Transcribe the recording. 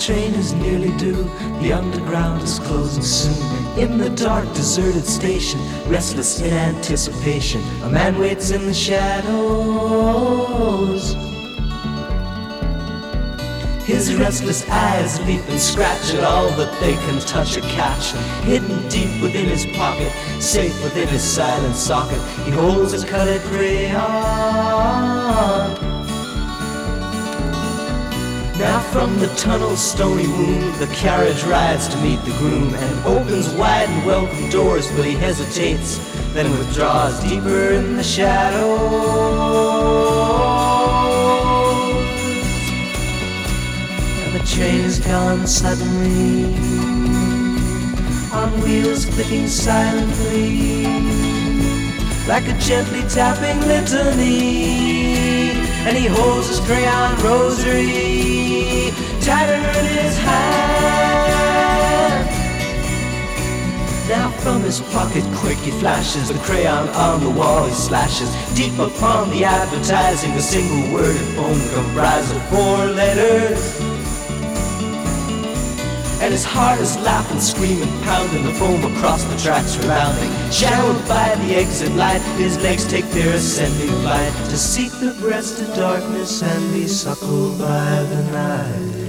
train is nearly due, the underground is closing soon. In the dark, deserted station, restless in anticipation, a man waits in the shadows. His restless eyes leap and scratch at all that they can touch or catch. And hidden deep within his pocket, safe within his silent socket, he holds a colored crayon. Now from the tunnel's stony womb, the carriage rides to meet the groom, and opens wide and welcome doors, but he hesitates, then withdraws deeper in the shadows. And the train is gone suddenly, on wheels clicking silently, like a gently tapping litany. And he holds his crayon rosary tighter in his hand. Now from his pocket quick he flashes the crayon on the wall he slashes. Deep upon the advertising, a single word in foam comprised of 4 letters. And his heart is laughing, screaming, pounding, the foam across the tracks resounding. Shadowed by the exit light, his legs take their ascending flight to seek the breast of darkness and be suckled by the night.